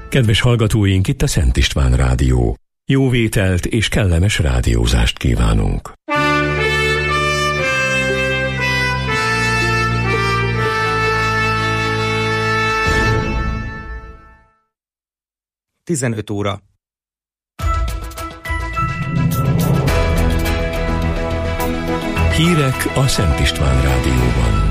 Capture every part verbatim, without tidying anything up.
Kedves hallgatóink, itt a Szent István Rádió. Jó vételt és kellemes rádiózást kívánunk. tizenöt óra. Hírek a Szent István Rádióban.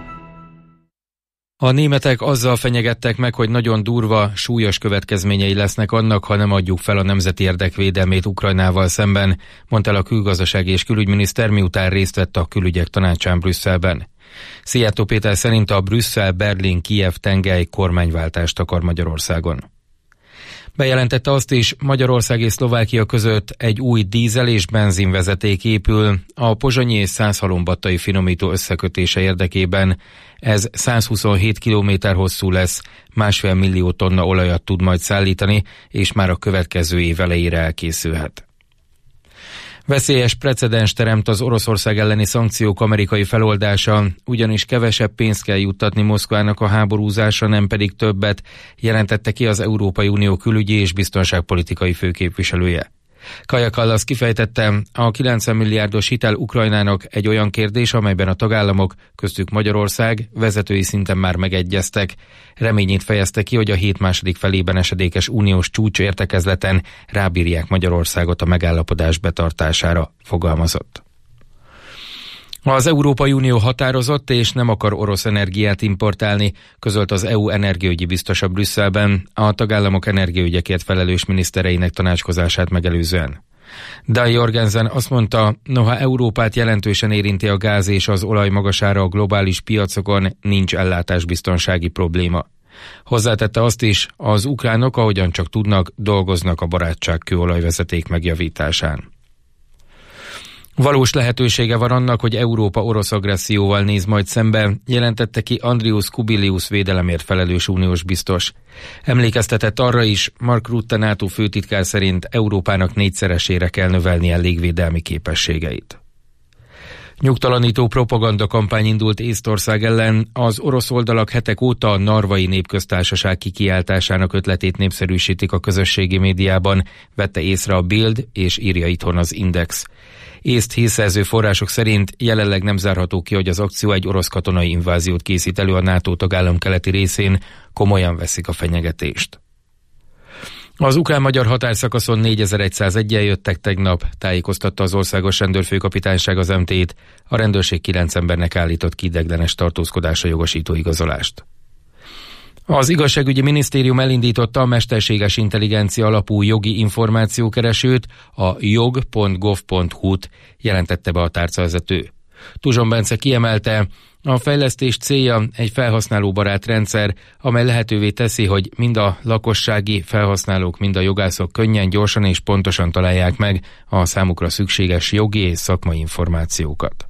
A németek azzal fenyegettek meg, hogy nagyon durva, súlyos következményei lesznek annak, ha nem adjuk fel a nemzeti érdekvédelmét Ukrajnával szemben, mondta el a külgazdasági és külügyminiszter, miután részt vett a külügyek tanácsán Brüsszelben. Szijjártó Péter szerint a Brüsszel-Berlin-Kijev-tengely kormányváltást akar Magyarországon. Bejelentette azt is, Magyarország és Szlovákia között egy új dízel- és benzinvezeték épül a pozsonyi és százhalombattai finomító összekötése érdekében. Ez százhuszonhét kilométer hosszú lesz, másfél millió tonna olajat tud majd szállítani, és már a következő év elejére elkészülhet. Veszélyes precedens teremt az Oroszország elleni szankciók amerikai feloldása, ugyanis kevesebb pénzt kell juttatni Moszkvának a háborúzásra, nem pedig többet, jelentette ki az Európai Unió külügyi és biztonságpolitikai főképviselője. Kaja Kallas kifejtette, a kilencven milliárdos hitel Ukrajnának egy olyan kérdés, amelyben a tagállamok, köztük Magyarország vezetői szinten már megegyeztek. Reményét fejezte ki, hogy a hét második felében esedékes uniós csúcs értekezleten rábírják Magyarországot a megállapodás betartására, fogalmazott. Az Európai Unió határozott és nem akar orosz energiát importálni, közölt az é u energiaügyi biztosa Brüsszelben a tagállamok energiaügyekért felelős minisztereinek tanácskozását megelőzően. Dan Jorgensen azt mondta, noha Európát jelentősen érinti a gáz és az olaj magasára a globális piacokon, nincs ellátásbiztonsági probléma. Hozzátette azt is, az ukránok, ahogyan csak tudnak, dolgoznak a barátság kőolajvezeték megjavításán. Valós lehetősége van annak, hogy Európa orosz agresszióval néz majd szembe, jelentette ki Andrius Kubilius védelemért felelős uniós biztos. Emlékeztetett arra is, Mark Rutte NATO főtitkár szerint Európának négyszeresére kell növelnie légvédelmi képességeit. Nyugtalanító propagandakampány indult Észtország ellen, az orosz oldalak hetek óta a Narvai Népköztársaság kikiáltásának ötletét népszerűsítik a közösségi médiában, vette észre a Bild és írja itthon az Index. Észt hírszerző források szerint jelenleg nem zárható ki, hogy az akció egy orosz katonai inváziót készít elő a NATO tagállam keleti részén, komolyan veszik a fenyegetést. Az ukrán-magyar határszakaszon négyezer-százegy jöttek tegnap, tájékoztatta az országos rendőrfőkapitányság az em té-t, a rendőrség kilenc embernek állított ki ideiglenes tartózkodásra jogosító igazolást. Az igazságügyi minisztérium elindította a mesterséges intelligencia alapú jogi információkeresőt, a jog pont gov pont hu-t, jelentette be a tárcavezető. Tuzson Bence kiemelte, a fejlesztés célja egy felhasználóbarát rendszer, amely lehetővé teszi, hogy mind a lakossági felhasználók, mind a jogászok könnyen, gyorsan és pontosan találják meg a számukra szükséges jogi és szakmai információkat.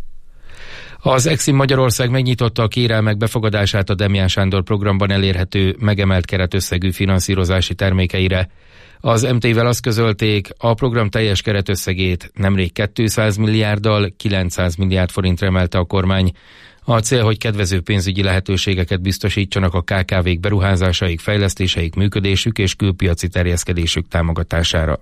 Az Exim Magyarország megnyitotta a kérelmek befogadását a Demján Sándor programban elérhető megemelt keretösszegű finanszírozási termékeire. Az em té-vel azt közölték, a program teljes keretösszegét nemrég kétszáz milliárddal kilencszáz milliárd forintra emelte a kormány. A cél, hogy kedvező pénzügyi lehetőségeket biztosítsanak a ká ká vék beruházásaik, fejlesztéseik, működésük és külpiaci terjeszkedésük támogatására.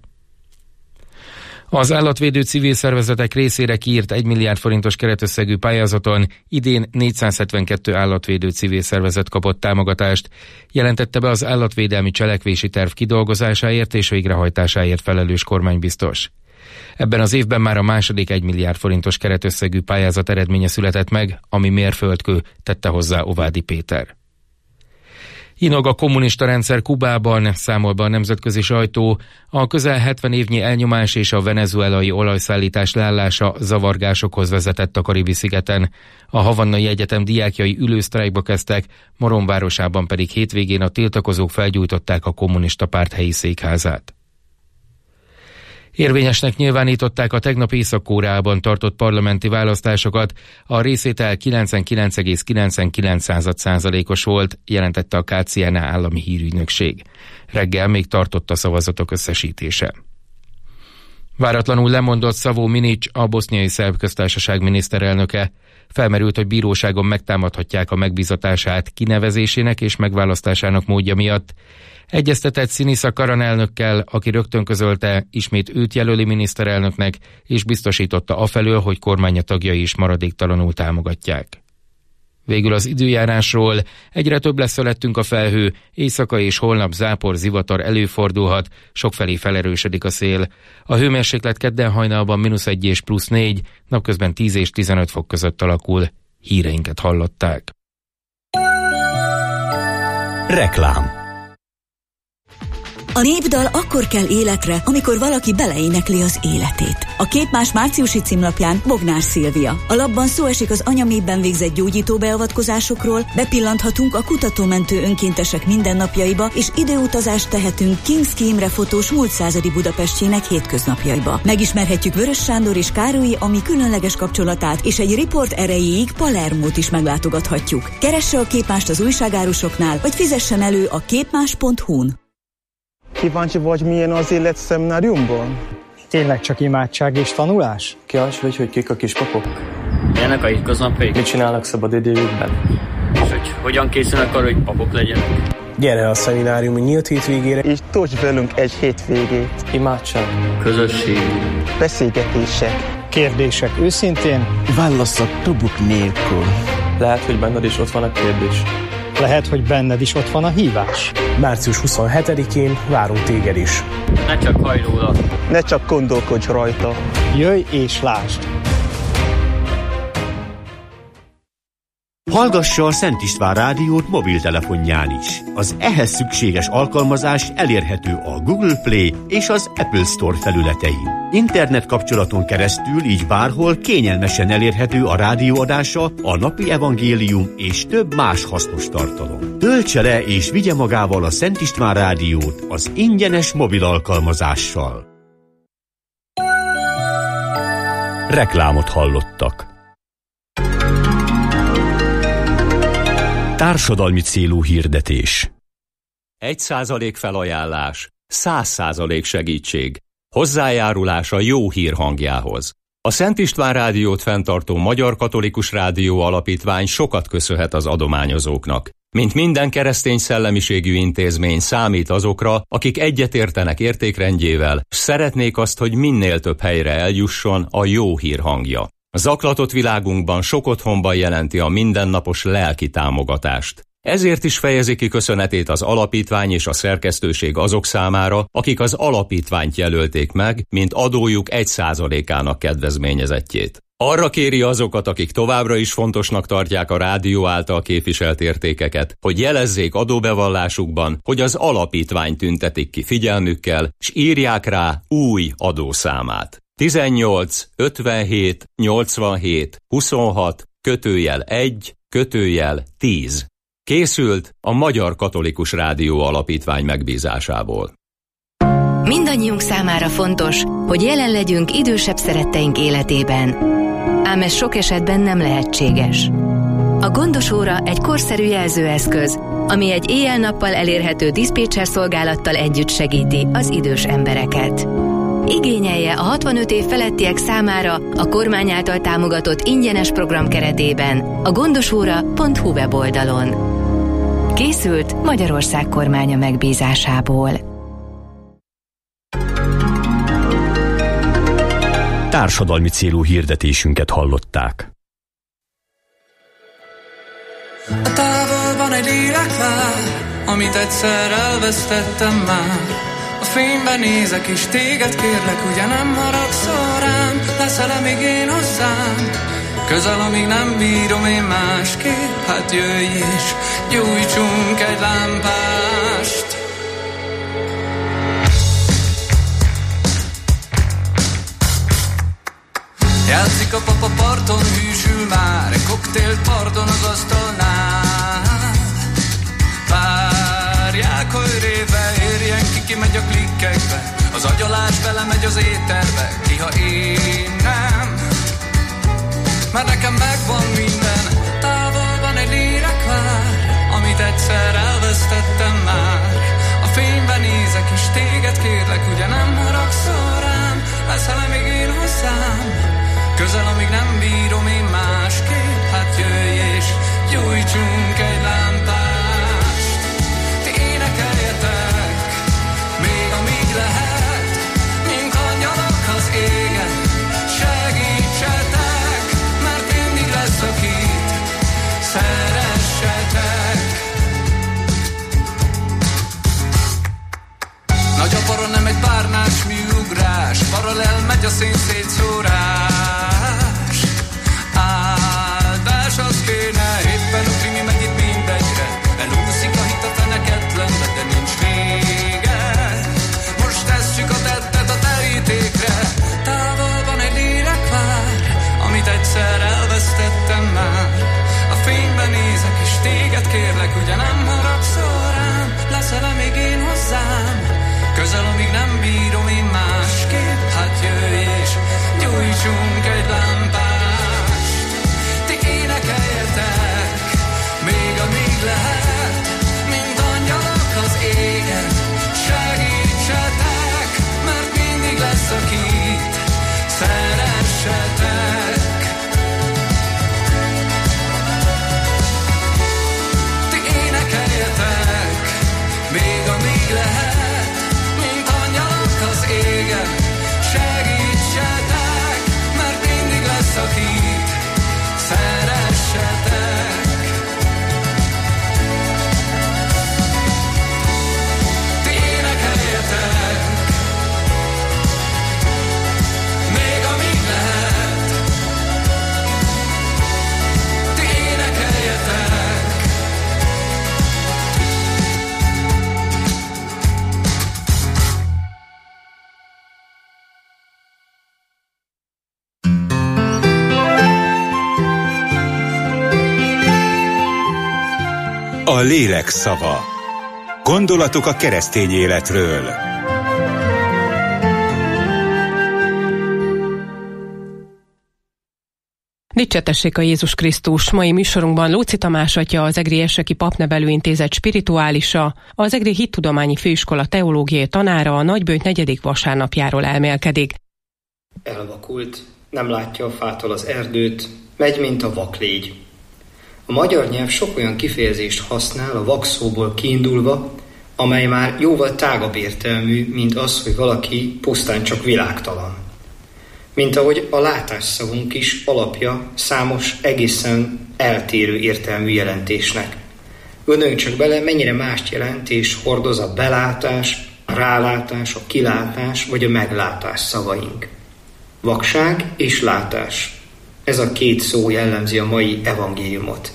Az állatvédő civil szervezetek részére kiírt egy milliárd forintos keretösszegű pályázaton idén négyszázhetvenkettő állatvédő civil szervezet kapott támogatást, jelentette be az állatvédelmi cselekvési terv kidolgozásáért és végrehajtásáért felelős kormánybiztos. Ebben az évben már a második egy milliárd forintos keretösszegű pályázat eredménye született meg, ami mérföldkő, tette hozzá Ovádi Péter. Inog a kommunista rendszer Kubában, számol be a nemzetközi sajtó, a közel hetven évnyi elnyomás és a venezuelai olajszállítás leállása zavargásokhoz vezetett a Karibi-szigeten. A Havannai Egyetem diákjai ülősztrájkba kezdtek, Moron városában pedig hétvégén a tiltakozók felgyújtották a kommunista párt helyi székházát. Érvényesnek nyilvánították a tegnap Észak-Koreában tartott parlamenti választásokat, a részvétel kilencvenkilenc egész kilencvenkilenc százalékos volt, jelentette a ká cé en á állami hírügynökség. Reggel még tartott a szavazatok összesítése. Váratlanul lemondott Szavó Minics, a boszniai szerb köztársaság miniszterelnöke. Felmerült, hogy bíróságon megtámadhatják a megbízatását kinevezésének és megválasztásának módja miatt. Egyeztetett Syriza Karan elnökkel, aki rögtön közölte, ismét őt jelöli miniszterelnöknek, és biztosította afelől, hogy kormánya tagjai is maradéktalanul támogatják. Végül az időjárásról: egyre több lesz felettünk a felhő, éjszaka és holnap zápor, zivatar előfordulhat, sokfelé felerősödik a szél. A hőmérséklet kedden hajnalban mínusz egy és plusz négy, napközben tíz és tizenöt fok között alakul. Híreinket hallották. Reklám. A népdal akkor kell életre, amikor valaki beleénekli az életét. A Képmás márciusi címlapján Bognár Szilvia. A lapban szó esik az anyaméhben végzett gyógyító beavatkozásokról, bepillanthatunk a kutatómentő önkéntesek mindennapjaiba, és időutazást tehetünk Kinszki Imre fotós múlt századi Budapestjének hétköznapjaiba. Megismerhetjük Vörös Sándor és Károlyi Ami különleges kapcsolatát, és egy riport erejéig Palermót is meglátogathatjuk. Keresse a Képmást az újságárusoknál, vagy fizessen elő a képmás pont hu-n. Kíváncsi vagy, milyen az élet szemináriumban? Tényleg csak imádság és tanulás? Kíváncsi vagy, hogy kik a kispapok? Milyenek a hétköznapjaik? Mit csinálnak szabadidejükben? És hogy hogyan készülnek arra, hogy papok legyenek? Gyere a szeminárium nyílt hétvégére, És tölts velünk egy hétvégét. Imádság. Közösség. Beszélgetések. Kérdések őszintén? válaszok tubuk nélkül. Lehet, hogy benned is ott van a kérdés. Lehet, hogy benned is ott van a hívás. március huszonhetedikén várunk téged is. Ne csak hajj róla. Ne csak gondolkodj rajta. Jöjj és lásd! Hallgassa a Szent István rádiót mobiltelefonján is. Az ehhez szükséges alkalmazás elérhető a Google Play és az Apple Store felületein. Internet kapcsolaton keresztül így bárhol kényelmesen elérhető a rádióadása, a napi evangélium és több más hasznos tartalom. Töltse le és vigye magával a Szent István rádiót az ingyenes mobil alkalmazással. Reklámot hallottak. Társadalmi célú hirdetés. Egy százalék felajánlás, száz százalék segítség. Hozzájárulás a jó hír hangjához. A Szent István rádiót fenntartó Magyar Katolikus Rádió Alapítvány sokat köszönhet az adományozóknak. Mint minden keresztény szellemiségű intézmény számít azokra, akik egyetértenek értékrendjével, s szeretnék azt, hogy minél több helyre eljusson a jó hír hangja. A zaklatott világunkban sok otthonban jelenti a mindennapos lelki támogatást. Ezért is fejezi ki köszönetét az alapítvány és a szerkesztőség azok számára, akik az alapítványt jelölték meg, mint adójuk egy százalékának kedvezményezettjét. Arra kéri azokat, akik továbbra is fontosnak tartják a rádió által képviselt értékeket, hogy jelezzék adóbevallásukban, hogy az alapítvány tüntetik ki figyelmükkel, s írják rá új adószámát. tizennyolc ötvenhét nyolcvanhét huszonhat kötőjel egy kötőjel tíz. Készült a Magyar Katolikus Rádió Alapítvány megbízásából. Mindannyiunk számára fontos, hogy jelen legyünk idősebb szeretteink életében. Ám ez sok esetben nem lehetséges. A Gondos Óra egy korszerű jelzőeszköz, ami egy éjjel-nappal elérhető diszpécser szolgálattal együtt segíti az idős embereket. Igényelje a hatvanöt év felettiek számára a kormány által támogatott ingyenes program keretében a gondosóra pont hu weboldalon. Készült Magyarország kormánya megbízásából. Társadalmi célú hirdetésünket hallották. A távolban egy lélekvár, amit egyszer elvesztettem már. A fényben nézek és téged kérlek, ugye nem haragszol rám? Leszel-e még én hozzám? Közel, amíg nem bírom én másképp. Hát jöjj és gyújtsunk egy lámpást. Játszik a papa parton, hűsül már egy koktélt pardon az asztalnál. Várják, hogy réve érjen ki, ki megy a klikkekbe. Az agyalás belemegy az éterbe, ki ha én nem. Mert nekem megvan minden, távol van egy lélek vár, amit egyszer elvesztettem már. A fényben nézek és téged kérlek, ugye nem haragszol rám? Leszel-e még én hozzám? Közel, amíg nem bírom én másképp. jöjj és gyújtsunk egy lámpást. Ti énekeljetek, még amíg lehet, mint angyalok az égen. Segítsetek, mert mindig lesz, akit szeressetek. Nagy a para, nem egy párnás műugrás, paralel megy a szín szétszórás. Áldás az kéne, éppen ugri, mi megy itt mindegyre. Elúszik a hit a feneketlenbe, de nincs vége. Most tesszük a tettet a terítékre. Távol van egy lélek vár, amit egyszer elvesztettem már. A fényben nézek és téged kérlek, ugye nem haragszol rám? Leszel-e még én hozzám? Közel, amíg nem bírom én másképp. Hát jöjj és gyújtsunk egy lámpást. Ti énekeljetek, még amíg lehet, mint angyalok az égen. Segítsetek, mert mindig lesz, akit szeressetek. Ti énekeljetek, még amíg lehet, mint angyalok az égen. Segítsetek, mert mindig lesz, akit szeressetek. Ti énekeljetek, még amíg lehet. Ti énekeljetek. A lélek szava. Gondolatok a keresztény életről. Dicséretessék a Jézus Krisztus! Mai műsorunkban Lóczy Tamás atya, az Egri Erseki Papnevelő Intézet spirituálisa, az Egri Hittudományi Főiskola teológiai tanára a Nagyböjt negyedik vasárnapjáról elmélkedik. Elvakult, nem látja a fától az erdőt, megy, mint a vaklégy. A magyar nyelv sok olyan kifejezést használ a vakszóból kiindulva, amely már jóval tágabb értelmű, mint az, hogy valaki pusztán csak világtalan. Mint ahogy a látásszavunk is alapja számos egészen eltérő értelmű jelentésnek. Gondoljunk csak bele, mennyire mást jelent és hordoz a belátás, a rálátás, a kilátás vagy a meglátás szavaink. Vakság és látás. Ez a két szó jellemzi a mai evangéliumot.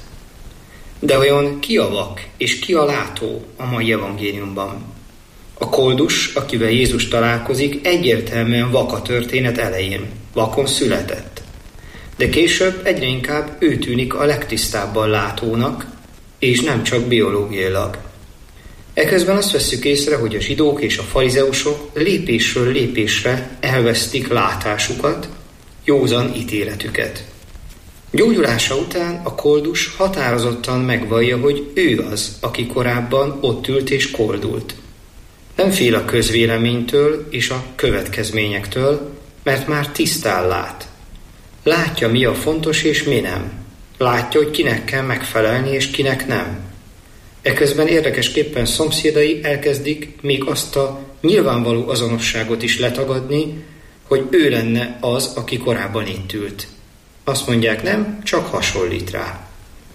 De vajon ki a vak és ki a látó a mai evangéliumban? A koldus, akivel Jézus találkozik, egyértelműen vak a történet elején, vakon született. De később egyre inkább ő tűnik a legtisztábban látónak, és nem csak biológiailag. Eközben azt vesszük észre, hogy a zsidók és a farizeusok lépésről lépésre elvesztik látásukat, józan ítéletüket. Gyógyulása után a koldus határozottan megvallja, hogy ő az, aki korábban ott ült és koldult. Nem fél a közvéleménytől és a következményektől, mert már tisztán lát. Látja, mi a fontos és mi nem. Látja, hogy kinek kell megfelelni és kinek nem. Eközben érdekesképpen szomszédai elkezdik még azt a nyilvánvaló azonosságot is letagadni, hogy ő lenne az, aki korábban itt ült. Azt mondják, nem, csak hasonlít rá.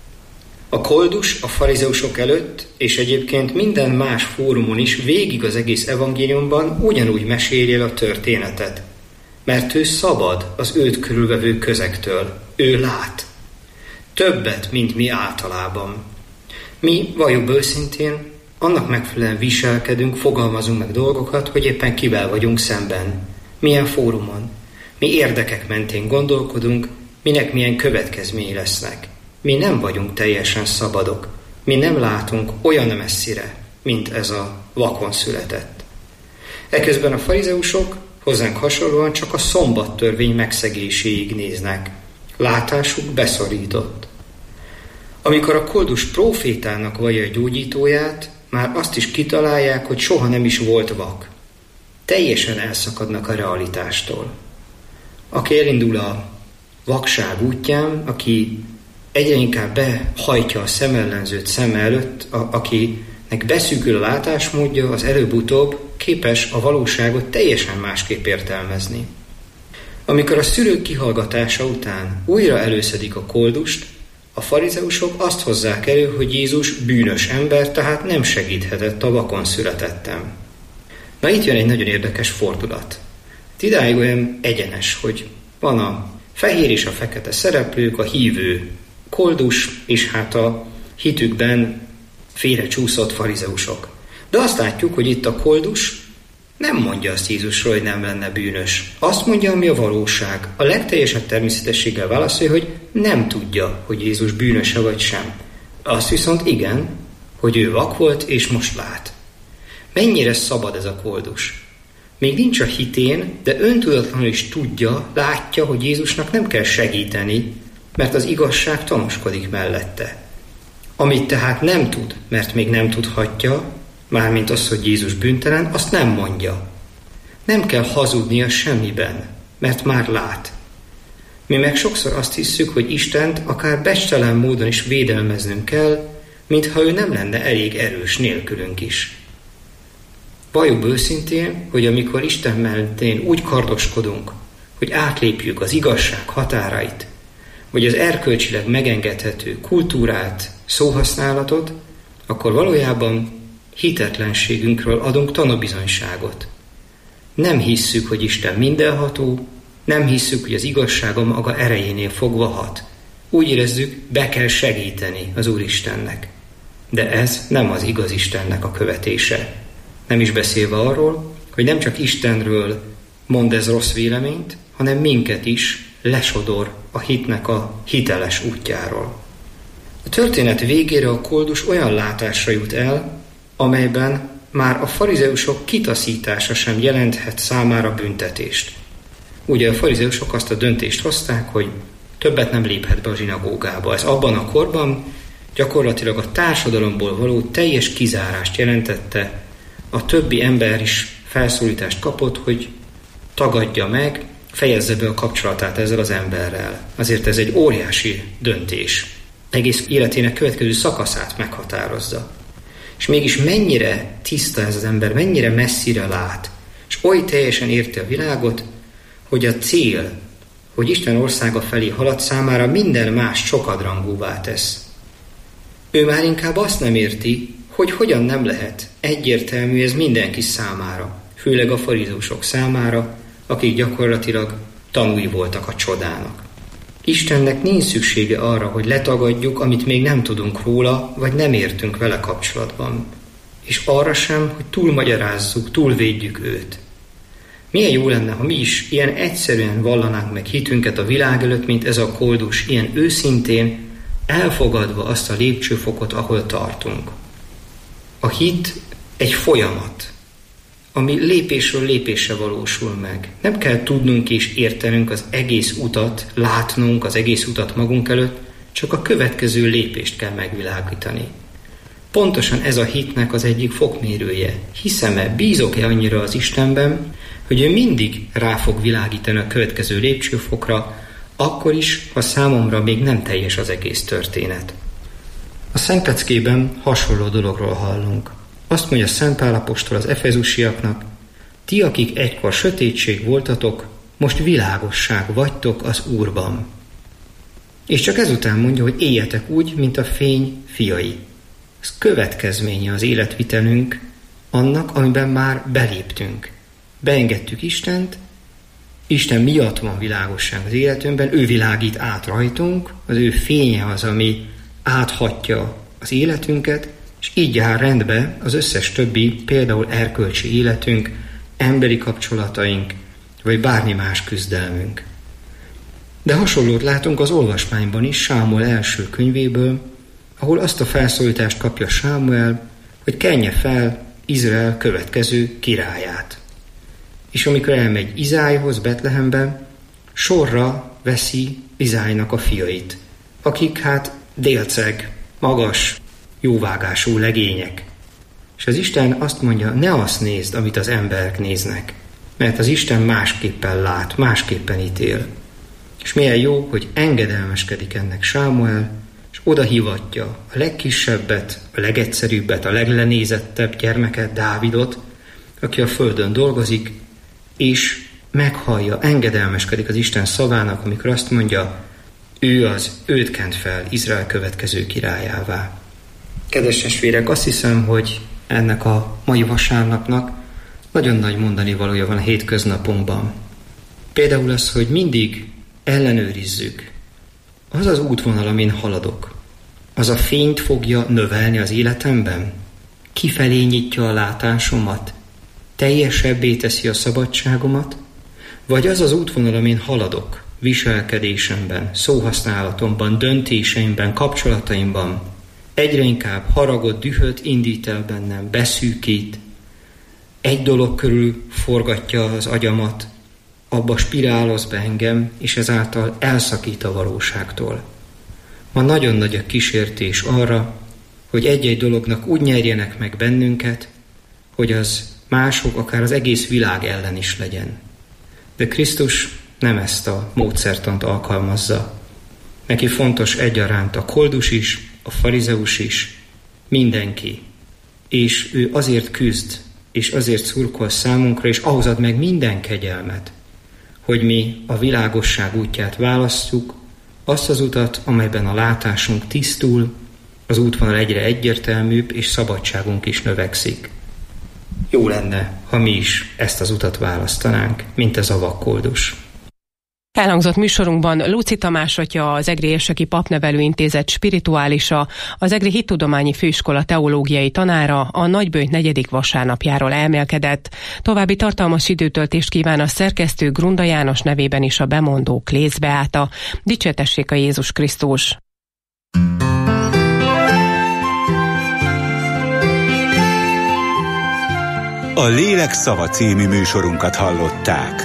A koldus a farizeusok előtt, és egyébként minden más fórumon is végig az egész evangéliumban ugyanúgy meséli el a történetet. Mert ő szabad az őt körülvevő közektől. Ő lát. Többet, mint mi általában. Mi, valljuk őszintén, annak megfelelően viselkedünk, fogalmazunk meg dolgokat, hogy éppen kivel vagyunk szemben. Milyen fórumon. Mi érdekek mentén gondolkodunk, minek milyen következményei lesznek. Mi nem vagyunk teljesen szabadok. Mi nem látunk olyan messzire, mint ez a vakon született. Eközben a farizeusok hozzánk hasonlóan csak a szombattörvény megszegéséig néznek. Látásuk beszorított. Amikor a koldus prófétának vallja a gyógyítóját, már azt is kitalálják, hogy soha nem is volt vak. Teljesen elszakadnak a realitástól. Aki elindul a vakság útján, aki egyre inkább behajtja a szemellenzőt szem előtt, a, akinek beszűkül a látásmódja, az előbb-utóbb képes a valóságot teljesen másképp értelmezni. Amikor a szülők kihallgatása után újra előszedik a koldust, a farizeusok azt hozzák elő, hogy Jézus bűnös ember, tehát nem segíthetett a vakon születettem. Na itt jön egy nagyon érdekes fordulat. Idáig olyan egyenes, hogy van a fehér és a fekete szereplők, a hívő koldus, és hát a hitükben félrecsúszott farizeusok. De azt látjuk, hogy itt a koldus nem mondja azt Jézusról, hogy nem lenne bűnös. Azt mondja, ami a valóság. A legteljesebb természetességgel válaszolja, hogy nem tudja, hogy Jézus bűnöse vagy sem. Azt viszont igen, hogy ő vak volt, és most lát. Mennyire szabad ez a koldus? Még nincs a hitén, de öntudatlanul is tudja, látja, hogy Jézusnak nem kell segíteni, mert az igazság tanúskodik mellette. Amit tehát nem tud, mert még nem tudhatja, mármint az, hogy Jézus bűntelen, azt nem mondja. Nem kell hazudnia semmiben, mert már lát. Mi meg sokszor azt hisszük, hogy Istent akár becstelen módon is védelmeznünk kell, mintha ő nem lenne elég erős nélkülünk is. Valljuk őszintén, hogy amikor Isten mentén úgy kardoskodunk, hogy átlépjük az igazság határait, vagy az erkölcsileg megengedhető kultúrát, szóhasználatot, akkor valójában hitetlenségünkről adunk tanúbizonyságot. Nem hisszük, hogy Isten mindenható, nem hisszük, hogy az igazsága maga erejénél fogva hat. Úgy érezzük, be kell segíteni az Úristennek. De ez nem az igaz Istennek a követése. Nem is beszélve arról, hogy nem csak Istenről mond ez rossz véleményt, hanem minket is lesodor a hitnek a hiteles útjáról. A történet végére a koldus olyan látásra jut el, amelyben már a farizeusok kitaszítása sem jelenthet számára büntetést. Ugye a farizeusok azt a döntést hozták, hogy többet nem léphet be a zsinagógába. Ez abban a korban gyakorlatilag a társadalomból való teljes kizárást jelentette. A többi ember is felszólítást kapott, hogy tagadja meg, fejezze be a kapcsolatát ezzel az emberrel. Azért ez egy óriási döntés. Egész életének következő szakaszát meghatározza. És mégis mennyire tiszta ez az ember, mennyire messzire lát, és oly teljesen érti a világot, hogy a cél, hogy Isten országa felé halad, számára minden más sokadrangúvá tesz. Ő már inkább azt nem érti, hogy hogyan nem lehet egyértelmű ez mindenki számára, főleg a farizeusok számára, akik gyakorlatilag tanúi voltak a csodának. Istennek nincs szüksége arra, hogy letagadjuk, amit még nem tudunk róla, vagy nem értünk vele kapcsolatban. És arra sem, hogy túlmagyarázzuk, túlvédjük őt. Milyen jó lenne, ha mi is ilyen egyszerűen vallanánk meg hitünket a világ előtt, mint ez a koldus, ilyen őszintén, elfogadva azt a lépcsőfokot, ahol tartunk. A hit egy folyamat, ami lépésről lépésre valósul meg. Nem kell tudnunk és értenünk az egész utat, látnunk az egész utat magunk előtt, csak a következő lépést kell megvilágítani. Pontosan ez a hitnek az egyik fokmérője. Hiszem-e, bízok-e annyira az Istenben, hogy ő mindig rá fog világítani a következő lépcsőfokra, akkor is, ha számomra még nem teljes az egész történet. A Szentleckében hasonló dologról hallunk. Azt mondja Szent Pál apostol az efezusiaknak, ti, akik egykor sötétség voltatok, most világosság vagytok az Úrban. És csak ezután mondja, hogy éljetek úgy, mint a fény fiai. Ez következménye az életvitelünk annak, amiben már beléptünk. Beengedtük Istent, Isten miatt van világosság az életünkben, ő világít át rajtunk, az ő fénye az, ami áthatja az életünket, és így áll rendbe az összes többi, például erkölcsi életünk, emberi kapcsolataink, vagy bármi más küzdelmünk. De hasonlót látunk az olvasmányban is, Sámuel első könyvéből, ahol azt a felszólítást kapja Sámuel, hogy kenje fel Izrael következő királyát. És amikor elmegy Izájhoz, Betlehembe, sorra veszi Izájnak a fiait, akik hát délceg, magas, jóvágású legények. És az Isten azt mondja, ne azt nézd, amit az emberek néznek, mert az Isten másképpen lát, másképpen ítél. És milyen jó, hogy engedelmeskedik ennek Sámuel, és oda hívatja a legkisebbet, a legegyszerűbbet, a leglenézettebb gyermeket, Dávidot, aki a földön dolgozik, és meghallja, engedelmeskedik az Isten szavának, amikor azt mondja, ő az, őt kent fel Izrael következő királyává. Kedves testvérek, azt hiszem, hogy ennek a mai vasárnapnak nagyon nagy mondani valója van a hétköznapunkban. Például az, hogy mindig ellenőrizzük, az az útvonal, amin haladok, az a fényt fogja növelni az életemben? Kifelé nyitja a látásomat? Teljesebbé teszi a szabadságomat? Vagy az az útvonal, amin haladok, viselkedésemben, szóhasználatomban, döntéseimben, kapcsolataimban, egyre inkább haragot, dühöt indít el bennem, beszűkít, egy dolog körül forgatja az agyamat, abba spiráloz be engem, és ezáltal elszakít a valóságtól. Ma nagyon nagy a kísértés arra, hogy egy-egy dolognak úgy nyerjenek meg bennünket, hogy az mások, akár az egész világ ellen is legyen. De Krisztus nem ezt a módszertant alkalmazza. Neki fontos egyaránt a koldus is, a farizeus is, mindenki. És ő azért küzd, és azért szurkol számunkra, és ahhoz ad meg minden kegyelmet, hogy mi a világosság útját választjuk, azt az utat, amelyben a látásunk tisztul, az útvonal egyre egyértelműbb, és szabadságunk is növekszik. Jó lenne, ha mi is ezt az utat választanánk, mint ez a vakkoldus. Elhangzott műsorunkban Lóczy Tamás atya, az Egri Érseki Papnevelő Intézet spirituálisa, az Egri Hittudományi Főiskola teológiai tanára a Nagyböjt negyedik vasárnapjáról elmélkedett. További tartalmas időtöltést kíván a szerkesztő, Grunda János nevében is a bemondó Klész Beáta. Dicsértessék a Jézus Krisztus! A Lélek szava című műsorunkat hallották.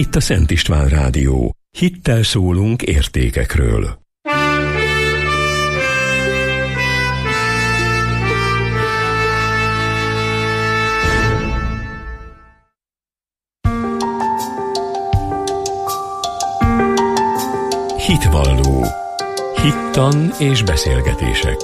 itt a Szent István Rádió. Hittel szólunk értékekről. Hitvalló. Hittan és beszélgetések.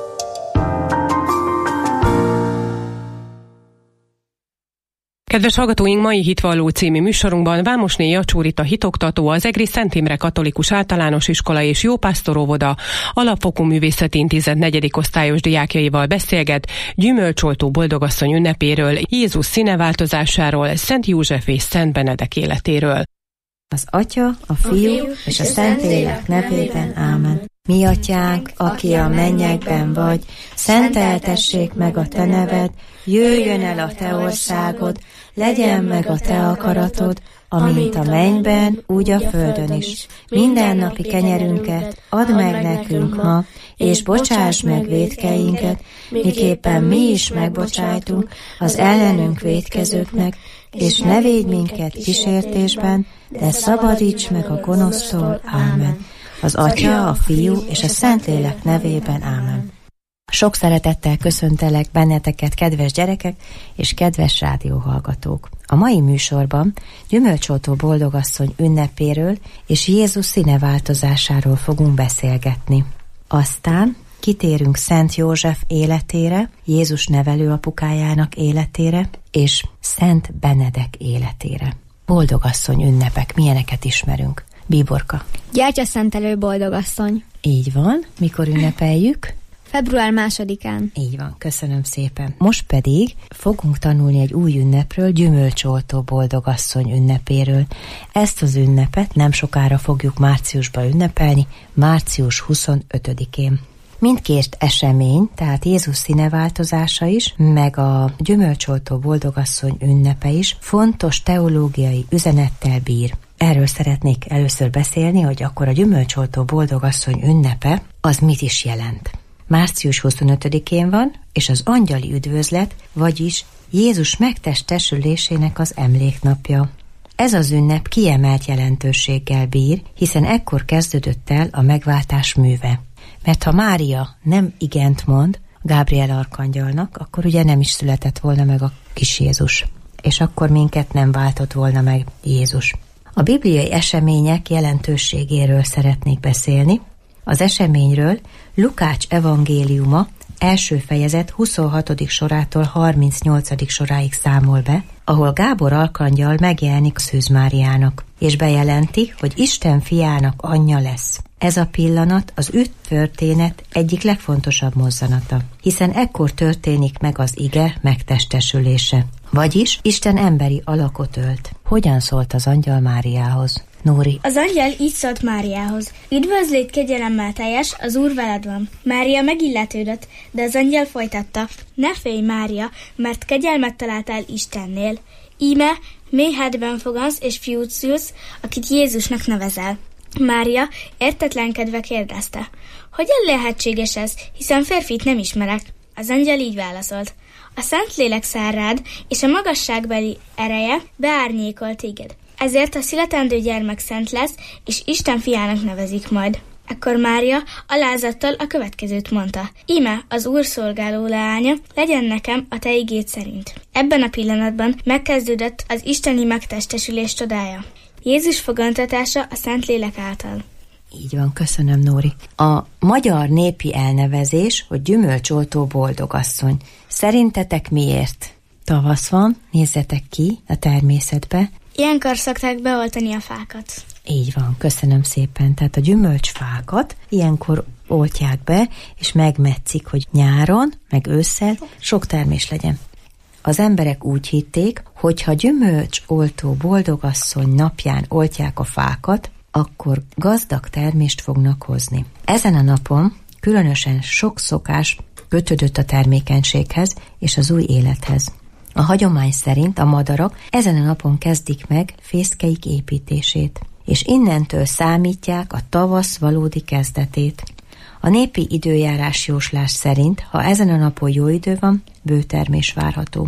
Kedves hallgatóink, mai Hitvalló című műsorunkban Vámosné Jacsúrita hitoktató, az Egri Szent Imre Katolikus Általános Iskola és Jópásztor-óvoda Alapfokú Művészeti Intézet negyedik osztályos diákjaival beszélget gyümölcsoltó boldogasszony ünnepéről, Jézus színeváltozásáról, Szent József és Szent Benedek életéről. Az Atya, a Fiú és a Szentlélek nevében. Ámen. Mi atyánk, aki a mennyekben vagy, szenteltessék meg a te neved, jöjjön el a te országod, legyen meg a te akaratod, amint a mennyben, úgy a földön is. Mindennapi kenyerünket add meg nekünk ma, és bocsáss meg vétkeinket, miképpen mi is megbocsájtunk az ellenünk vétkezőknek, és ne védj minket kísértésben, de szabadíts meg a gonosztól. Ámen. Az Atya, a Fiú és a Szentlélek nevében. Ámen. Sok szeretettel köszöntelek benneteket, kedves gyerekek és kedves rádióhallgatók. A mai műsorban gyümölcsoltó boldogasszony ünnepéről és Jézus színeváltozásáról fogunk beszélgetni. Aztán kitérünk Szent József életére, Jézus nevelőapukájának életére és Szent Benedek életére. Boldogasszony ünnepek, milyeneket ismerünk? Bíborka. Gyertyaszentelő boldogasszony. Így van. Mikor ünnepeljük? február másodikán. Így van, köszönöm szépen. Most pedig fogunk tanulni egy új ünnepről, gyümölcsoltó boldogasszony ünnepéről. Ezt az ünnepet nem sokára fogjuk márciusban ünnepelni, március huszonötödikén. Mindkét esemény, tehát Jézus színeváltozása is, meg a gyümölcsoltó boldogasszony ünnepe is fontos teológiai üzenettel bír. Erről szeretnék először beszélni, hogy akkor a gyümölcsoltó boldogasszony ünnepe az mit is jelent. március huszonötödikén van, és az angyali üdvözlet, vagyis Jézus megtestesülésének az emléknapja. Ez az ünnep kiemelt jelentőséggel bír, hiszen ekkor kezdődött el a megváltás műve. Mert ha Mária nem igent mond Gábriel arkangyalnak, akkor ugye nem is született volna meg a kis Jézus, és akkor minket nem váltott volna meg Jézus. A bibliai események jelentőségéről szeretnék beszélni. Az eseményről Lukács evangéliuma első fejezet huszonhatodik sorától harmincnyolcadik soráig számol be, ahol Gábor arkangyal megjelenik Szűz Máriának, és bejelenti, hogy Isten fiának anyja lesz. Ez a pillanat az üt történet egyik legfontosabb mozzanata, hiszen ekkor történik meg az ige megtestesülése. Vagyis Isten emberi alakot ölt. Hogyan szólt az angyal Máriához? Nóri. Az angyal így szólt Máriához. Üdvözlégy, kegyelemmel teljes, az Úr veled van. Mária megilletődött, de az angyal folytatta. Ne félj, Mária, mert kegyelmet találtál Istennél. Íme, méhedben fogansz és fiút szülsz, akit Jézusnak nevezel. Mária értetlenkedve kérdezte. Hogyan lehetséges ez, hiszen férfit nem ismerek? Az angyal így válaszolt. A Szentlélek száll rád, és a magasságbeli ereje beárnyékol téged. Ezért a születendő gyermek szent lesz, és Isten fiának nevezik majd. Ekkor Mária alázattal a következőt mondta. Íme, az Úr szolgáló leánya, legyen nekem a te igéd szerint. Ebben a pillanatban megkezdődött az isteni megtestesülés csodája. Jézus fogantatása a Szentlélek által. Így van, köszönöm, Nóri. A magyar népi elnevezés, hogy gyümölcsoltó boldogasszony. Szerintetek miért? Tavasz van, nézzetek ki a természetbe. Ilyenkor szokták beoltani a fákat. Így van, köszönöm szépen. Tehát a gyümölcsfákat ilyenkor oltják be, és megmetszik, hogy nyáron, meg ősszel sok termés legyen. Az emberek úgy hitték, hogy ha gyümölcsoltó boldogasszony napján oltják a fákat, akkor gazdag termést fognak hozni. Ezen a napon különösen sok szokás kötődött a termékenységhez és az új élethez. A hagyomány szerint a madarak ezen a napon kezdik meg fészkeik építését, és innentől számítják a tavasz valódi kezdetét. A népi időjárás jóslás szerint, ha ezen a napon jó idő van, bőtermés várható.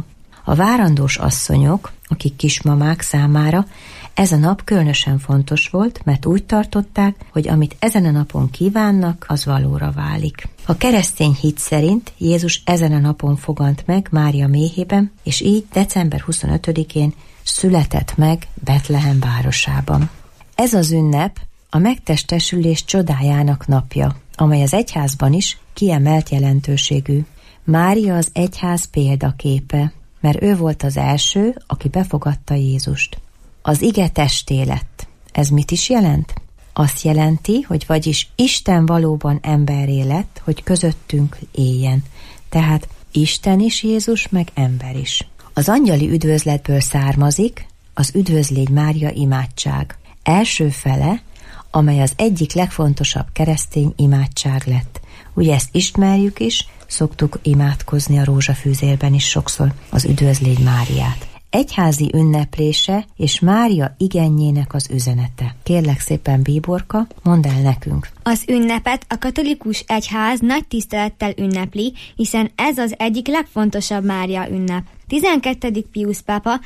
A várandós asszonyok, akik kismamák számára ez a nap különösen fontos volt, mert úgy tartották, hogy amit ezen a napon kívánnak, az valóra válik. A keresztény hit szerint Jézus ezen a napon fogant meg Mária méhében, és így december huszonötödikén született meg Betlehem városában. Ez az ünnep a megtestesülés csodájának napja, amely az egyházban is kiemelt jelentőségű. Mária az egyház példaképe, mert ő volt az első, aki befogadta Jézust. Az ige testé lett. Ez mit is jelent? Azt jelenti, hogy vagyis Isten valóban emberré lett, hogy közöttünk éljen. Tehát Isten is Jézus, meg ember is. Az angyali üdvözletből származik az Üdvözlégy Mária imádság. Első fele, amely az egyik legfontosabb keresztény imádság lett. Ugye ezt ismerjük is, szoktuk imádkozni a rózsafűzérben is sokszor az Üdvözlégy Máriát. Egyházi ünneplése és Mária igenjének az üzenete. Kérlek szépen, Bíborka, mondd el nekünk. Az ünnepet a katolikus egyház nagy tisztelettel ünnepli, hiszen ez az egyik legfontosabb Mária ünnep. tizenkettedik Piusz pápa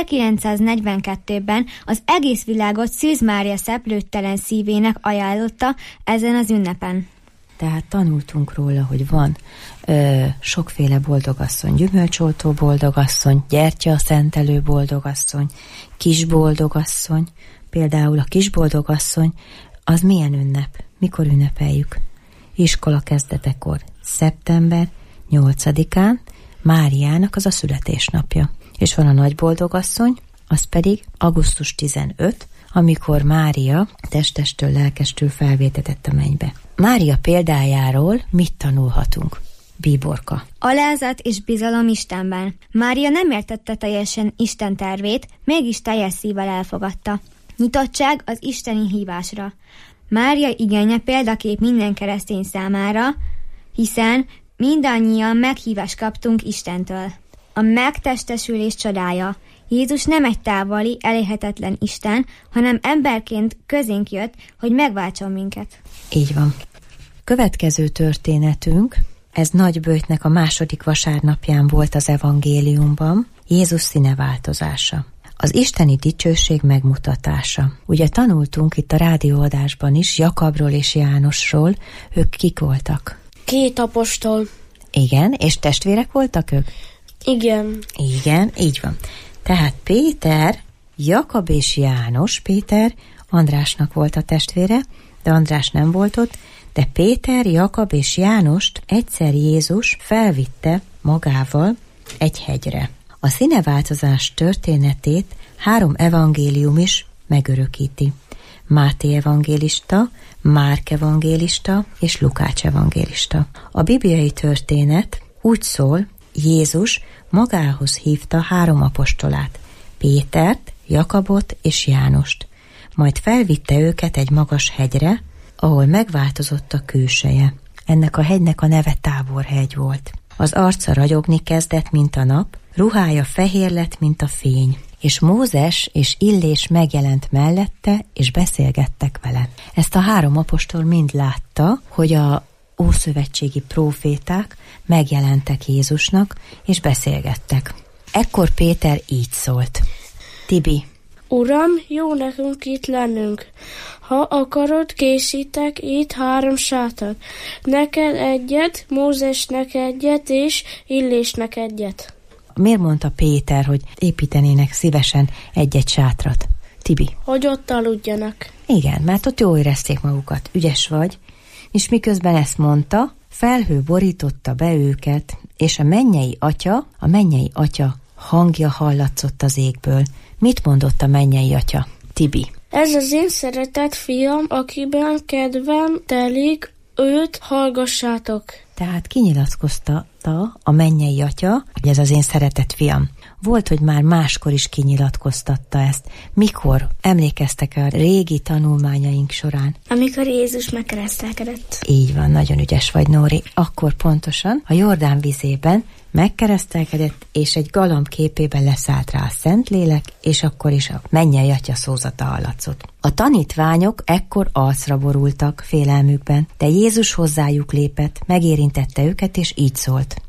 ezerkilencszáznegyvenkettőben az egész világot Szűz Mária szeplőttelen szívének ajánlotta ezen az ünnepen. Tehát tanultunk róla, hogy van ö, sokféle boldogasszony, gyümölcsoltó boldogasszony, gyertya szentelő boldogasszony, kis boldogasszony. Például a kis boldogasszony, az milyen ünnep? Mikor ünnepeljük? Iskola kezdetekor, szeptember nyolcadikán, Máriának az a születésnapja. És van a nagy boldogasszony, az pedig augusztus tizenötödike, amikor Mária testestől, lelkestől felvétetett a mennybe. Mária példájáról mit tanulhatunk? Bíborka. Alázat és bizalom Istenben. Mária nem értette teljesen Isten tervét, mégis teljes szívvel elfogadta. Nyitottság az isteni hívásra. Mária igénye példakép minden keresztény számára, hiszen mindannyian meghívást kaptunk Istentől. A megtestesülés csodája. Jézus nem egy távoli, elérhetetlen Isten, hanem emberként közénk jött, hogy megváltson minket. Így van. Következő történetünk, ez Nagyböjtnek a második vasárnapján volt az evangéliumban, Jézus színeváltozása. Az isteni dicsőség megmutatása. Ugye tanultunk itt a rádióadásban is Jakabról és Jánosról, ők kik voltak? Két apostol. Igen, és testvérek voltak ők? Igen. Igen, így van. Tehát Péter, Jakab és János, Péter Andrásnak volt a testvére, de András nem volt ott, de Péter, Jakab és Jánost egyszer Jézus felvitte magával egy hegyre. A színeváltozás történetét három evangélium is megörökíti. Máté evangélista, Márk evangélista és Lukács evangélista. A bibliai történet úgy szól, Jézus magához hívta három apostolát, Pétert, Jakabot és Jánost. Majd felvitte őket egy magas hegyre, ahol megváltozott a külseje. Ennek a hegynek a neve Táborhegy volt. Az arca ragyogni kezdett, mint a nap, ruhája fehér lett, mint a fény, és Mózes és Illés megjelent mellette, és beszélgettek vele. Ezt a három apostol mind látta, hogy a ószövetségi próféták megjelentek Jézusnak, és beszélgettek. Ekkor Péter így szólt. Tibi. Uram, jó nekünk itt lennünk. Ha akarod, készítek itt három sátrat. Neked egyet, Mózesnek egyet, és Illésnek egyet. Miért mondta Péter, hogy építenének szívesen egy-egy sátrat? Tibi. Hogy ott aludjanak. Igen, mert ott jól érezték magukat. Ügyes vagy. És miközben ezt mondta, felhő borította be őket, és a mennyei atya, a mennyei atya hangja hallatszott az égből. Mit mondott a mennyei atya? Tibi. Ez az én szeretett fiam, akiben kedvem telik, őt hallgassátok. Tehát kinyilatkoztatta a mennyei atya, hogy ez az én szeretett fiam. Volt, hogy már máskor is kinyilatkoztatta ezt. Mikor? Emlékeztek a régi tanulmányaink során? Amikor Jézus megkeresztelkedett. Így van, nagyon ügyes vagy, Nóri. Akkor pontosan a Jordán vizében megkeresztelkedett, és egy galamb képében leszállt rá a Szentlélek, és akkor is a mennyei atya szózata hallatszott. A tanítványok ekkor arcra borultak félelmükben, de Jézus hozzájuk lépett, megérintette őket, és így szólt.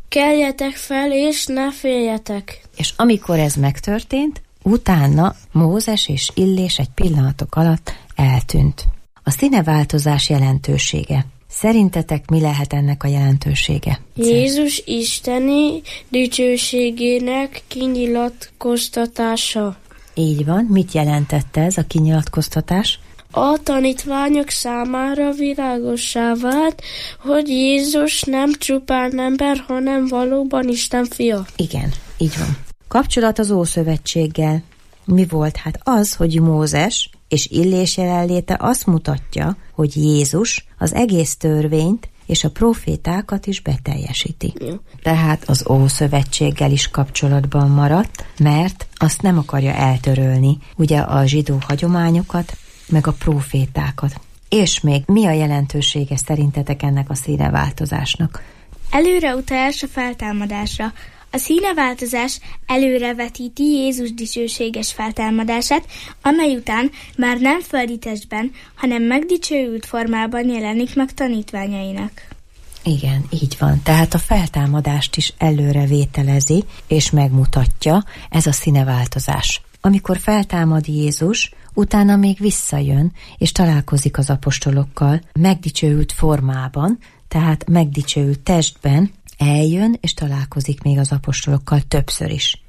keljetek fel, és ne féljetek. És amikor ez megtörtént, utána Mózes és Illés egy pillanatok alatt eltűnt. A színeváltozás jelentősége. Szerintetek mi lehet ennek a jelentősége? Jézus isteni dicsőségének kinyilatkoztatása. Így van. Mit jelentette ez a kinyilatkoztatás? A tanítványok számára világossá vált, hogy Jézus nem csupán ember, hanem valóban Isten fia. Igen, így van. Kapcsolat az Ószövetséggel. Mi volt? Hát az, hogy Mózes és Illés jelenléte azt mutatja, hogy Jézus az egész törvényt és a profétákat is beteljesíti. Ja. Tehát az Ószövetséggel is kapcsolatban maradt, mert azt nem akarja eltörölni, ugye a zsidó hagyományokat, meg a profétákat. És még mi a jelentősége szerintetek ennek a színeváltozásnak? Előreutalás a feltámadásra. A színeváltozás előrevetíti Jézus dicsőséges feltámadását, amely után már nem földi testben, hanem megdicsőült formában jelenik meg tanítványainak. Igen, így van. Tehát a feltámadást is előrevételezi, és megmutatja ez a színeváltozás. Amikor feltámad Jézus, utána még visszajön, és találkozik az apostolokkal megdicsőült formában, tehát megdicsőült testben, eljön, és találkozik még az apostolokkal többször is.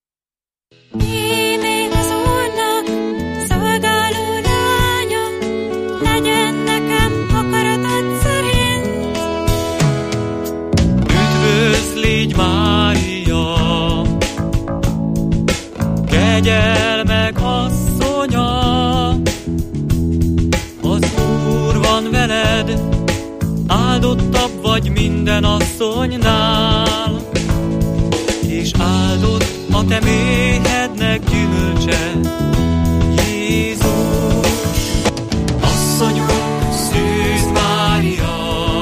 Én az Úrnak szolgáló lánya, legyen nekem akaratod szerint. Üdvözlégy Mária, kegyelmek asszonya, az Úr van veled, áldottabb vagy minden asszonynál, és áldott a te méhednek gyümölcse, Jézus. Asszonyunk, Szűz Mária,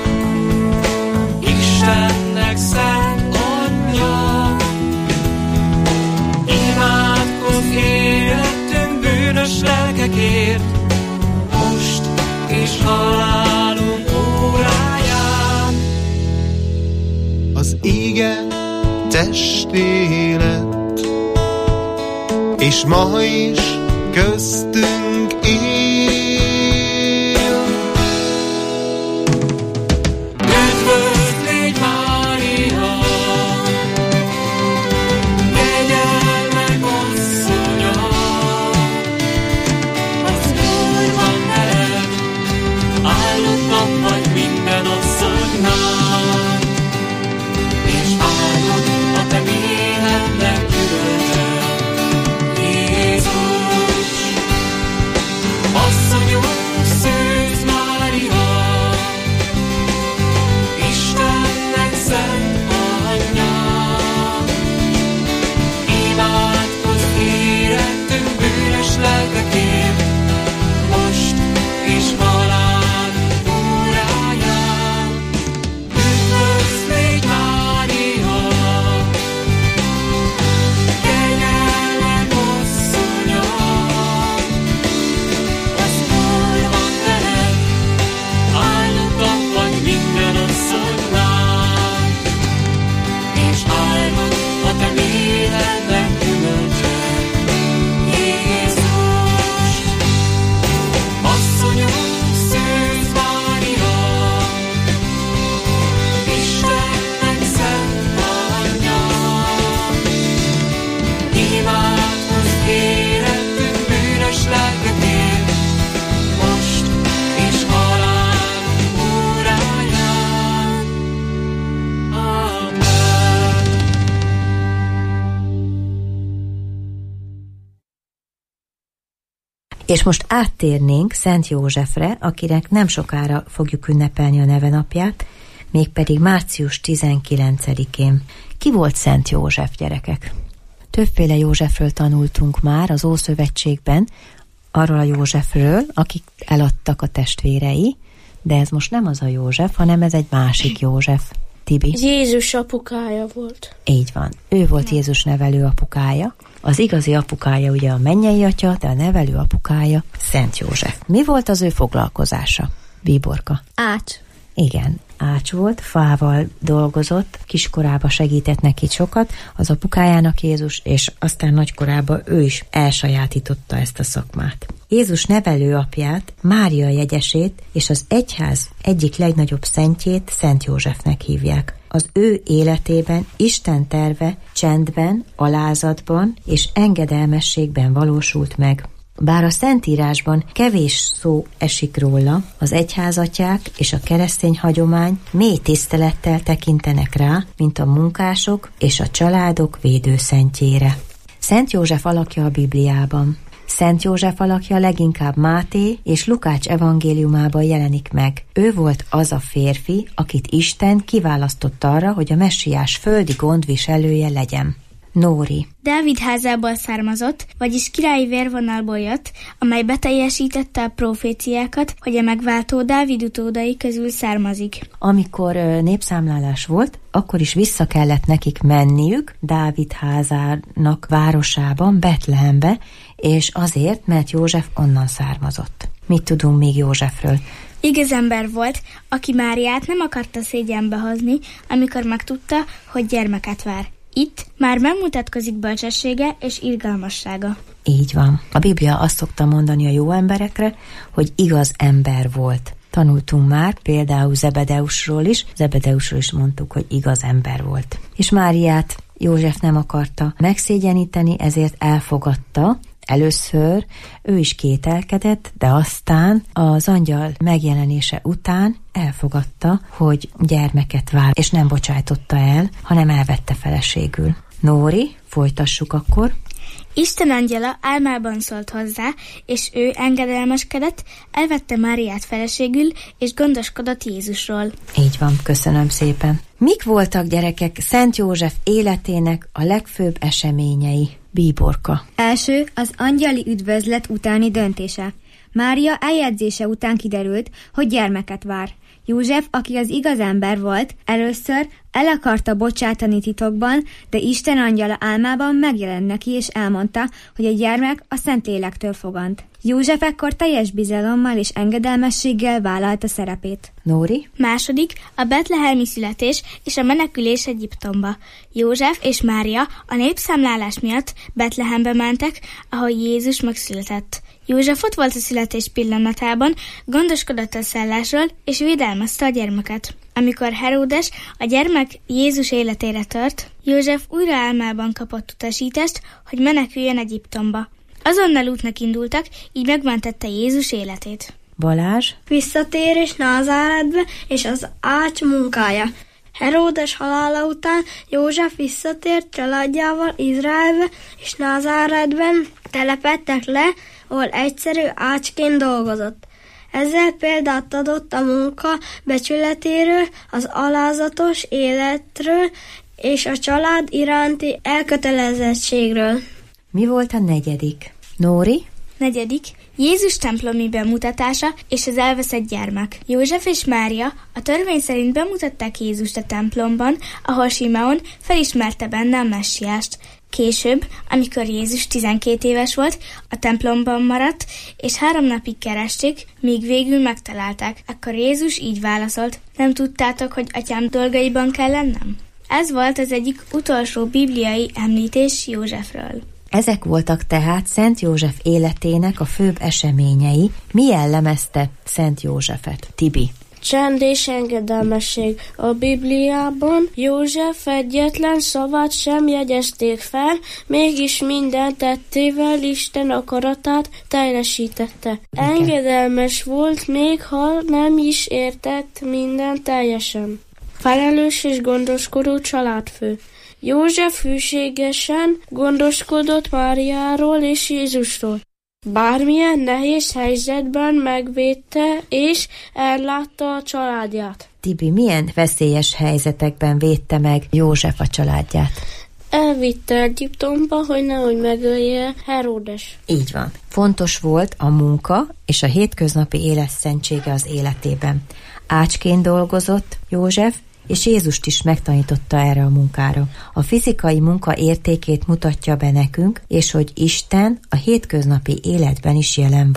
Istennek szent anyja, imádkozz érettünk bűnös lelkekért, most és halálunk óráján. Az ége testé lett, és ma is köztünk él. Üdvözlégy Mária, kegyelmek asszonya, az Úr van veled, áldottabb vagy minden asszonynál, és áldott a te méhednek gyümölcse, Jézus. Asszonyunk, Szűz Mária, Istennek szent anyja, imádkozz érettünk bűnös lelkekért, most és halálunk óráján. Üdvözlégy Mária, kegyelmek asszonya, az Úr van veled, áldottabb vagy minden asszonynál, és áldott a te méhednek gyümölcse, Jézus. Asszonyunk, Szűz Mária, Istennek szent anyja, imádkozz érettünk bűnös lelkekért, most és halálunk óráján. Amen. És most áttérnénk Szent Józsefre, akinek nem sokára fogjuk ünnepelni a nevenapját, mégpedig március tizenkilencedikén. Ki volt Szent József, gyerekek? Többféle Józsefről tanultunk már az Ószövetségben, arról a Józsefről, akik eladtak a testvérei, de ez most nem az a József, hanem ez egy másik József. Tibi? Jézus apukája volt. Így van. Ő volt Jézus nevelő apukája. Az igazi apukája ugye a mennyei atya, de a nevelő apukája Szent József. Mi volt az ő foglalkozása? Bíborka? Ács. Igen, ács volt, fával dolgozott, kiskorába segített neki sokat, az apukájának Jézus, és aztán nagykorában ő is elsajátította ezt a szakmát. Jézus nevelőapját, Mária jegyesét és az egyház egyik legnagyobb szentjét Szent Józsefnek hívják. Az ő életében Isten terve csendben, alázatban és engedelmességben valósult meg. Bár a Szentírásban kevés szó esik róla, az egyházatják és a keresztény hagyomány mély tisztelettel tekintenek rá, mint a munkások és a családok védőszentjére. Szent József alakja a Bibliában. Szent József alakja leginkább Máté és Lukács evangéliumában jelenik meg. Ő volt az a férfi, akit Isten kiválasztott arra, hogy a messiás földi gondviselője legyen. Nóri. Dávid házából származott, vagyis királyi vérvonalból jött, amely beteljesítette a proféciákat, hogy a megváltó Dávid utódai közül származik. Amikor népszámlálás volt, akkor is vissza kellett nekik menniük Dávid házának városában, Betlehembe, és azért, mert József onnan származott. Mit tudunk még Józsefről? Igaz ember volt, aki Máriát nem akarta szégyenbe hozni, amikor megtudta, hogy gyermeket vár. Itt már megmutatkozik bölcsessége és irgalmassága. Így van. A Biblia azt szokta mondani a jó emberekre, hogy igaz ember volt. Tanultunk már például Zebedeusról is, Zebedeusról is mondtuk, hogy igaz ember volt. És Máriát József nem akarta megszégyeníteni, ezért elfogadta. Először ő is kételkedett, de aztán az angyal megjelenése után elfogadta, hogy gyermeket vár, és nem bocsájtotta el, hanem elvette feleségül. Nóri, folytassuk akkor. Isten angyala álmában szólt hozzá, és ő engedelmeskedett, elvette Máriát feleségül, és gondoskodott Jézusról. Így van, köszönöm szépen. Mik voltak, gyerekek, Szent József életének a legfőbb eseményei? Bíborka. Első, az angyali üdvözlet utáni döntése. Mária eljegyzése után kiderült, hogy gyermeket vár. József, aki az igaz ember volt, először el akarta bocsátani titokban, de Isten angyala álmában megjelent neki, és elmondta, hogy a gyermek a Szentlélektől fogant. József ekkor teljes bizalommal és engedelmességgel vállalta szerepét. Nóri? Második, a betlehemi születés és a menekülés Egyiptomba. József és Mária a népszámlálás miatt Betlehembe mentek, ahol Jézus megszületett. József ott volt a születés pillanatában, gondoskodott a szellásról és védelmezte a gyermeket. Amikor Heródes a gyermek Jézus életére tört, József újra álmában kapott utasítást, hogy meneküljön Egyiptomba. Azonnal útnak indultak, így megmentette Jézus életét. Balázs? Visszatérés Názáretbe és az ács munkája. Heródes halála után József visszatért családjával Izraelbe, és Názáretben telepedtek le, ahol egyszerű ácsként dolgozott. Ezzel példát adott a munka becsületéről, az alázatos életről és a család iránti elkötelezettségről. Mi volt a negyedik? Nóri? Negyedik. Jézus templomi bemutatása és az elveszett gyermek. József és Mária a törvény szerint bemutatták Jézust a templomban, ahol Simeon felismerte benne a messiást. Később, amikor Jézus tizenkét éves volt, a templomban maradt, és három napig keresték, míg végül megtalálták. Akkor Jézus így válaszolt: nem tudtátok, hogy atyám dolgaiban kell lennem? Ez volt az egyik utolsó bibliai említés Józsefről. Ezek voltak tehát Szent József életének a főbb eseményei. Mi jellemezte Szent Józsefet? Tibi. Csend és engedelmesség. A Bibliában József egyetlen szavát sem jegyezték fel, mégis minden tettével Isten akaratát teljesítette. Igen. Engedelmes volt, még ha nem is értett minden teljesen. Felelős és gondoskodó családfő. József hűségesen gondoskodott Máriáról és Jézusról. Bármilyen nehéz helyzetben megvédte és ellátta a családját. Tibi, milyen veszélyes helyzetekben védte meg József a családját? Elvitte Egyiptomba, hogy nehogy megölje Heródes. Így van. Fontos volt a munka és a hétköznapi élet szentsége az életében. Ácsként dolgozott József, és Jézust is megtanította erre a munkára. A fizikai munka értékét mutatja be nekünk, és hogy Isten a hétköznapi életben is jelen van.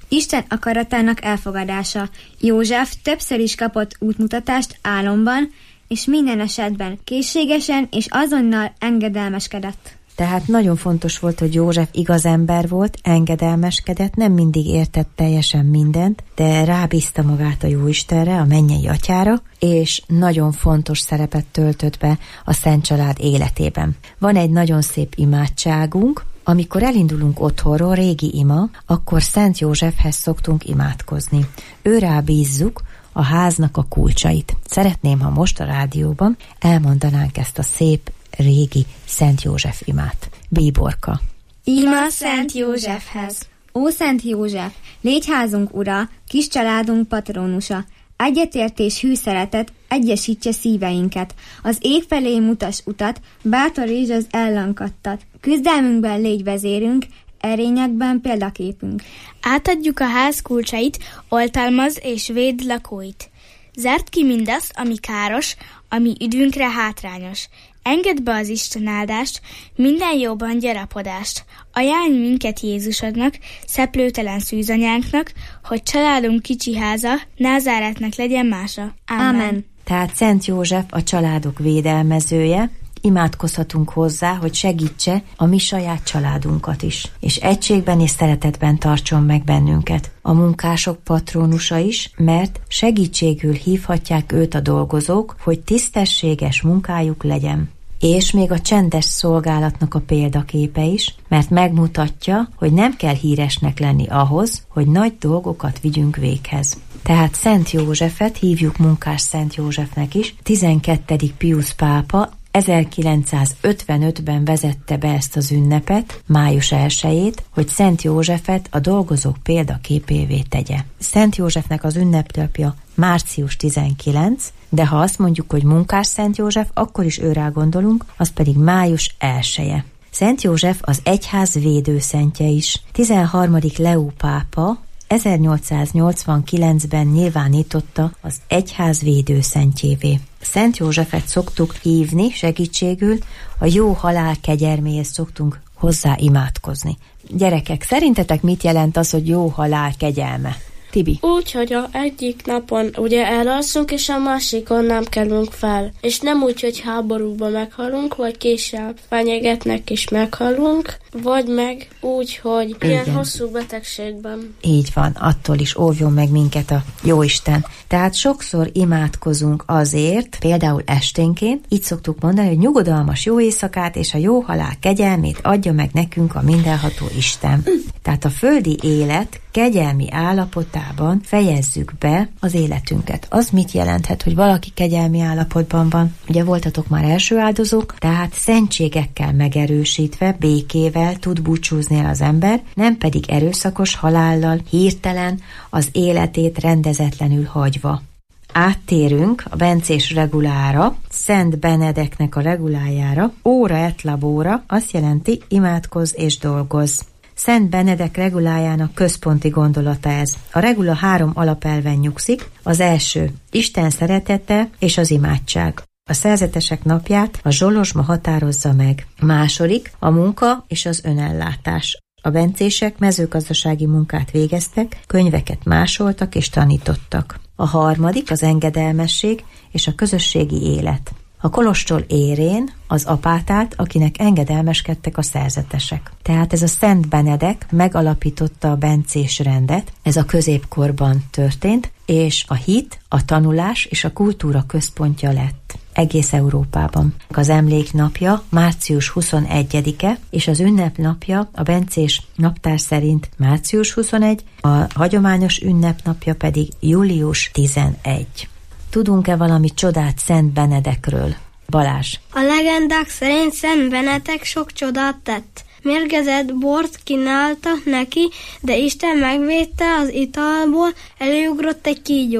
Isten akaratának elfogadása. József többször is kapott útmutatást álomban, és minden esetben készségesen és azonnal engedelmeskedett. Tehát nagyon fontos volt, hogy József igaz ember volt, engedelmeskedett, nem mindig értett teljesen mindent, de rábízta magát a Jóistenre, a mennyei atyára, és nagyon fontos szerepet töltött be a Szent Család életében. Van egy nagyon szép imádságunk, amikor elindulunk otthonról, régi ima, akkor Szent Józsefhez szoktunk imádkozni. Őrá bízzuk a háznak a kulcsait. Szeretném, ha most a rádióban elmondanánk ezt a szép régi Szent József imát. Bíborka. Ima Szent Józsefhez. Ó Szent József, légy házunk ura, kis családunk patronusa, egyetértés, hű szeretet egyesítse szíveinket, az ég felé mutas utat, bátorítsd az ellankadtat, küzdelmünkben légy vezérünk, erényekben példaképünk. Átadjuk a ház kulcsait, oltalmaz és védd lakóit. Zárd ki mindazt, ami káros, ami üdvünkre hátrányos. Engedd be az Isten áldást, minden jóban gyarapodást. Ajánlj minket Jézusodnak, szeplőtelen szűzanyánknak, hogy családunk kicsi háza, Názáretnek legyen mása. Ámen. Ámen. Tehát Szent József a családok védelmezője, imádkozhatunk hozzá, hogy segítse a mi saját családunkat is, és egységben és szeretetben tartson meg bennünket. A munkások patronusa is, mert segítségül hívhatják őt a dolgozók, hogy tisztességes munkájuk legyen. És még a csendes szolgálatnak a példaképe is, mert megmutatja, hogy nem kell híresnek lenni ahhoz, hogy nagy dolgokat vigyünk véghez. Tehát Szent Józsefet hívjuk munkás Szent Józsefnek is. tizenkettedik Piusz pápa ezerkilencszázötvenötben vezette be ezt az ünnepet, május elsejét, hogy Szent Józsefet a dolgozók példaképévé tegye. Szent Józsefnek az ünnepnapja március tizenkilenc, de ha azt mondjuk, hogy munkás Szent József, akkor is őrá gondolunk, az pedig május elseje. Szent József az egyház védőszentje is. tizenharmadik Leó pápa ezernyolcszáznyolcvankilencben nyilvánította az egyház védőszentjévé. Szent Józsefet szoktuk hívni segítségül, a jó halál kegyelméhez szoktunk hozzá imádkozni. Gyerekek, szerintetek mit jelent az, hogy jó halál kegyelme? Tibi? Úgy, hogy a egyik napon ugye elalszunk, és a másikon nem kelünk fel. És nem úgy, hogy háborúban meghalunk, vagy később fenyegetnek és meghalunk, vagy meg úgy, hogy igen, ilyen hosszú betegségben. Így van, attól is óvjon meg minket a Jóisten. Tehát sokszor imádkozunk azért, például esténként, így szoktuk mondani, hogy nyugodalmas jó éjszakát és a jó halál kegyelmét adja meg nekünk a mindenható Isten. Tehát a földi élet kegyelmi állapotában fejezzük be az életünket. Az mit jelenthet, hogy valaki kegyelmi állapotban van? Ugye voltatok már első áldozók, tehát szentségekkel megerősítve, békével tud búcsúzni el az ember, nem pedig erőszakos halállal, hirtelen az életét rendezetlenül hagyva. Áttérünk a bencés regulára, Szent Benedeknek a regulájára, óra et labora, azt jelenti imádkozz és dolgozz. Szent Benedek regulájának központi gondolata ez. A regula három alapelven nyugszik. Az első, Isten szeretete és az imádság. A szerzetesek napját a zsolozsma határozza meg. A második, a munka és az önellátás. A bencések mezőgazdasági munkát végeztek, könyveket másoltak és tanítottak. A harmadik, az engedelmesség és a közösségi élet. A kolostol érén az apátát, akinek engedelmeskedtek a szerzetesek. Tehát ez a Szent Benedek megalapította a bencés rendet, ez a középkorban történt, és a hit, a tanulás és a kultúra központja lett egész Európában. Az emléknapja március huszonegyedike, és az ünnepnapja a bencés naptár szerint március huszonegy, a hagyományos ünnepnapja pedig július tizenegy. Tudunk-e valami csodát Szent Benedekről? Balázs. A legendák szerint Szent Benedek sok csodát tett. Mérgezett bort kínálta neki, de Isten megvédte az italból, előugrott egy kígyó.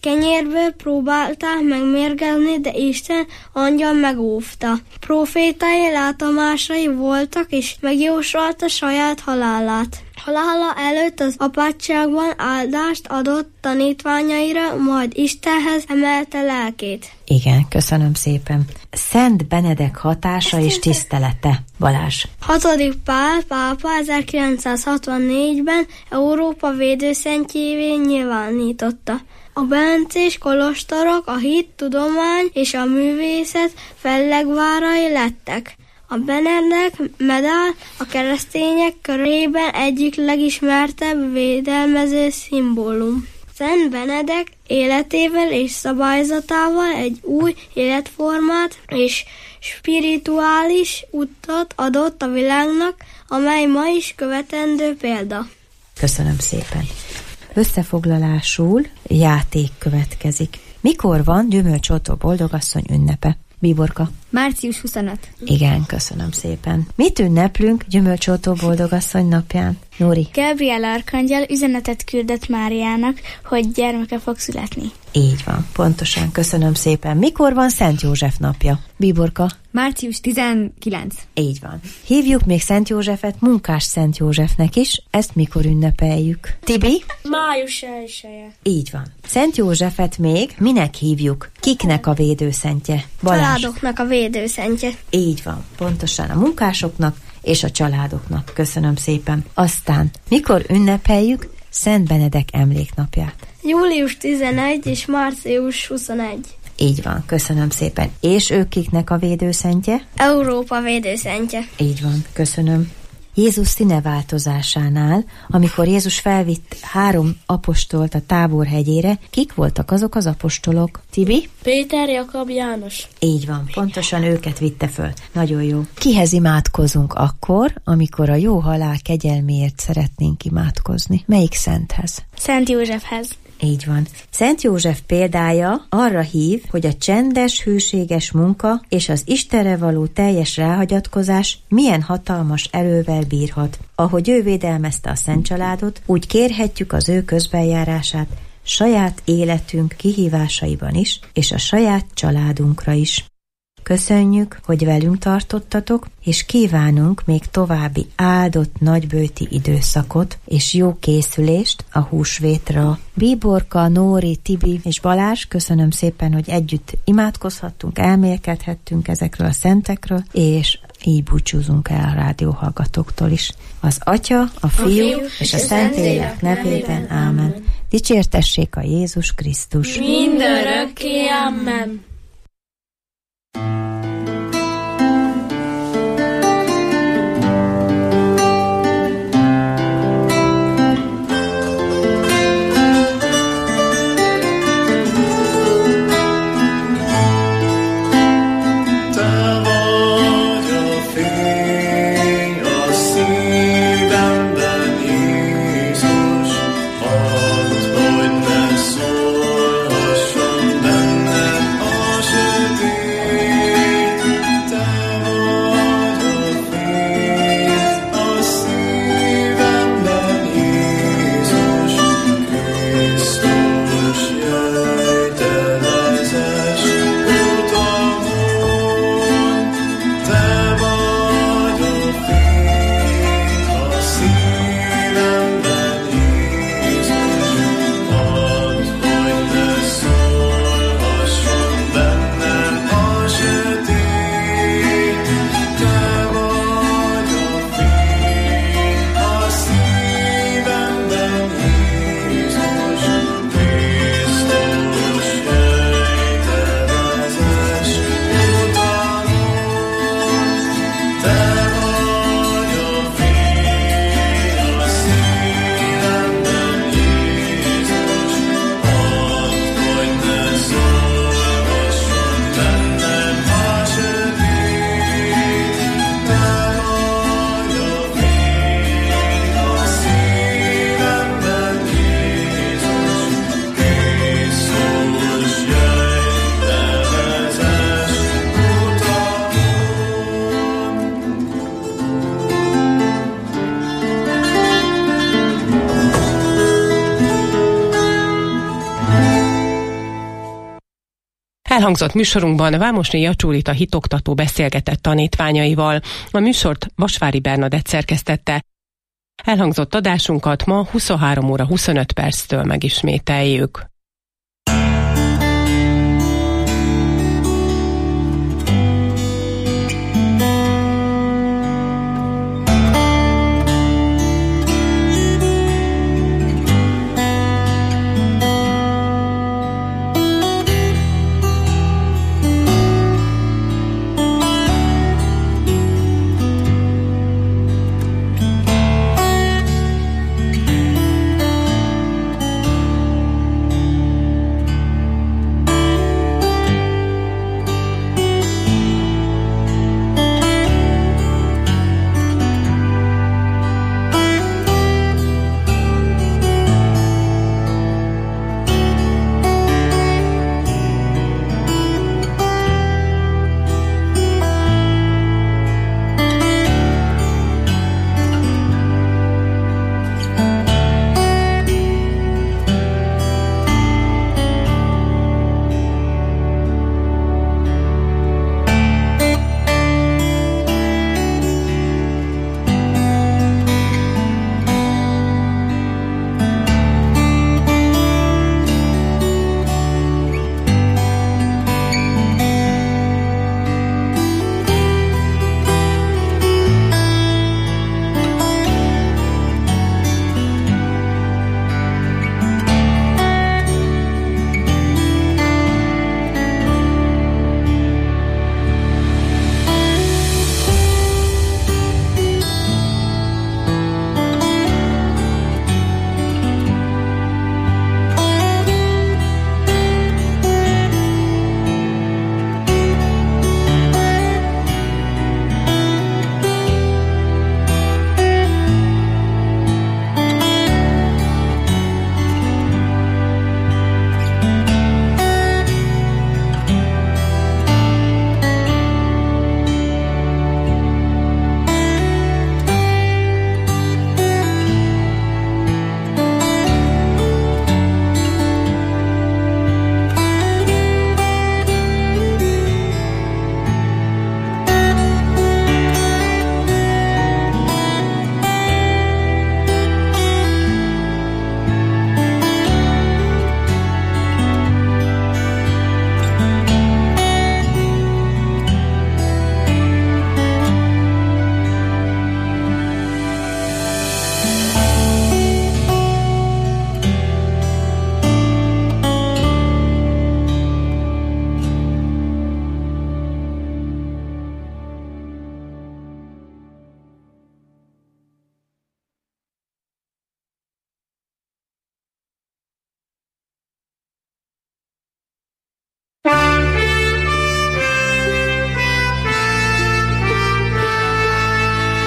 Kenyérből próbálták megmérgezni, de Isten angyal megóvta. Profétai látomásai voltak, és megjósolta saját halálát. Halála előtt az apátságban áldást adott tanítványaira, majd Istenhez emelte lelkét. Igen, köszönöm szépen. Szent Benedek hatása és tisztelete. Balázs. hatodik Pál pápa ezerkilencszázhatvannégyben Európa védőszentjévé nyilvánította. A bencés kolostorok a hit, tudomány és a művészet fellegvárai lettek. A Benedek medál a keresztények körében egyik legismertebb védelmező szimbólum. Szent Benedek életével és szabályzatával egy új életformát és spirituális utat adott a világnak, amely ma is követendő példa. Köszönöm szépen. Összefoglalásul játék következik. Mikor van Gyümölcsoltó boldogasszony ünnepe? Bíborka. március huszonötödike. Igen, köszönöm szépen. Mit ünneplünk Gyümölcsoltó boldogasszony napján? Nóri. Gabriel arkangyal üzenetet küldött Máriának, hogy gyermeke fog születni. Így van, pontosan, köszönöm szépen. Mikor van Szent József napja? Bíborka. március tizenkilencedike. Így van. Hívjuk még Szent Józsefet Munkás Szent Józsefnek is, ezt mikor ünnepeljük? Tibi? Május elsője. Így van. Szent Józsefet még minek hívjuk? Kiknek a védőszentje? Balázs. Családoknak a védőszentje. Így van, pontosan a munkásoknak és a családoknak. Köszönöm szépen. Aztán, mikor ünnepeljük Szent Benedek emléknapját? július tizenegy és március huszonegy. Így van, köszönöm szépen. És ők kiknek a védőszentje? Európa védőszentje. Így van, köszönöm. Jézus színeváltozásánál, amikor Jézus felvitt három apostolt a Táborhegyére, kik voltak azok az apostolok? Tibi? Péter, Jakab, János. Így van, pontosan őket vitte föl. Nagyon jó. Kihez imádkozunk akkor, amikor a jó halál kegyelméért szeretnénk imádkozni? Melyik szenthez? Szent Józsefhez. Így van. Szent József példája arra hív, hogy a csendes, hűséges munka és az Istenre való teljes ráhagyatkozás milyen hatalmas erővel bírhat. Ahogy ő védelmezte a Szent Családot, úgy kérhetjük az ő közbenjárását saját életünk kihívásaiban is, és a saját családunkra is. Köszönjük, hogy velünk tartottatok, és kívánunk még további áldott nagybőti időszakot és jó készülést a húsvétra. Bíborka, Nóri, Tibi és Balázs, köszönöm szépen, hogy együtt imádkozhattunk, elmélkedhettünk ezekről a szentekről, és így búcsúzunk el a rádióhallgatóktól is. Az Atya, a Fiú, a Fiú és a Szentlélek nevében. Ámen. Dicsértessék a Jézus Krisztus. Mindörökké, amen. Add, hogy ne szólhasson benned a Elhangzott műsorunkban Vámosné Jacsúrita hitoktató beszélgetett tanítványaival. A műsort Vasvári Bernadett szerkesztette. Elhangzott adásunkat ma huszonhárom óra huszonöt perctől megismételjük.